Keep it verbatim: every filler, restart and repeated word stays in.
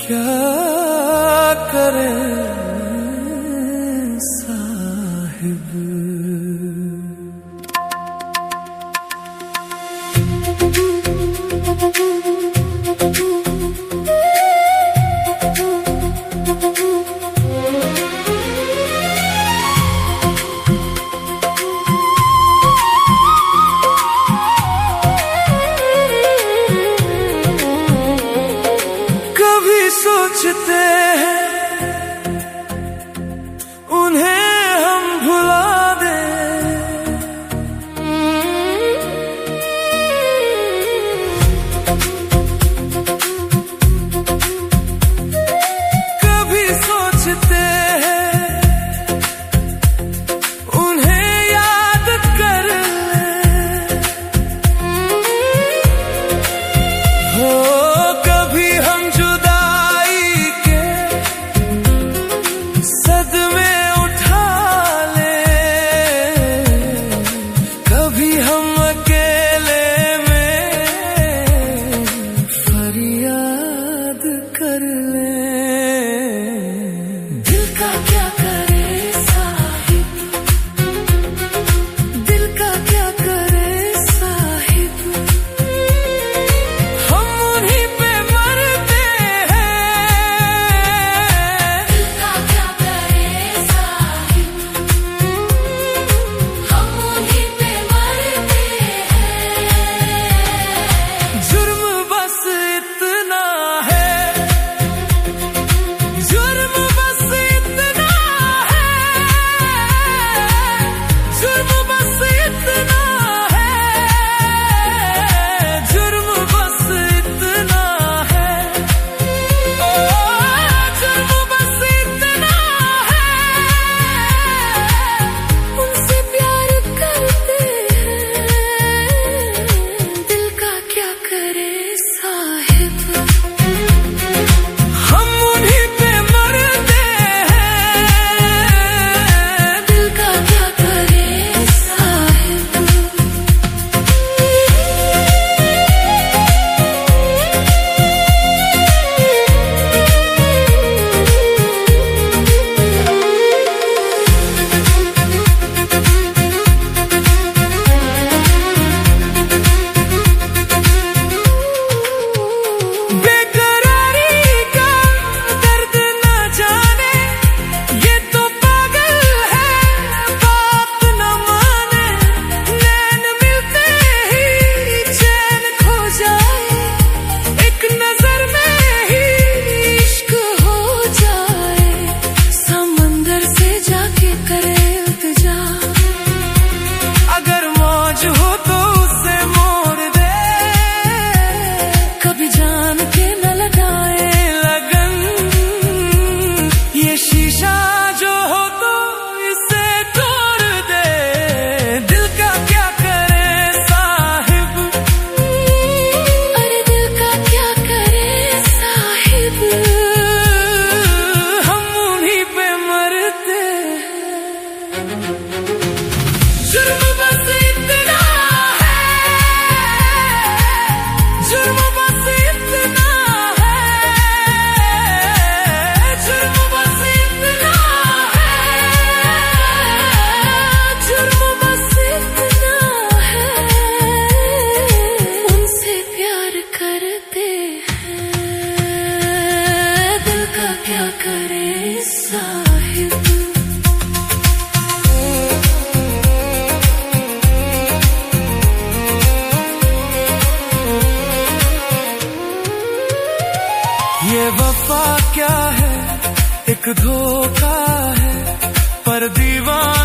क्या करें साहिब। सोचते हैं उन्हें हम भुला दें, कभी सोचते हैं उन्हें याद कर लें, हो कभी हम कर ले। दिल का क्या करे साहिब, दिल का क्या करे साहिब, हम उन्हीं पे मरते हैं। दिल का क्या करे साहिब, हम उन्हीं पे मरते हैं। जुर्म बस इतना है, जुर्म बस इतना है, जुर्म बस इतना है, जुर्म बस इतना है, ओ जुर्म बस इतना है, उनसे प्यार करते हैं। दिल का क्या करे साहिब, हम उन्हीं पे मरते हैं। दिल का क्या करे साहिब। बेकरारी का दर्द न जाने, ये तो पागल है बात न माने। नैन मिलते ही चैन खो जाए, एक नजर में ही इश्क हो जाए। समंदर से जाके करे इल्तिजा, अगर मौज हो तो उसे मोड़ दे। कभी जान के न लगाए लगन, ये शीशा जो हो तो इसे तोड़ दे। दिल का क्या करे साहिब, अरे दिल का क्या करे साहिब, हम उन्हीं पे मरते हैं। जुर्म बस इतना है, जुर्म बस इतना है, जुर्म बस इतना है, जुर्म बस इतना है, उनसे प्यार करते हैं। दिल का क्या करे साहिब। ये वफा क्या है, एक धोखा है, पर दीवाना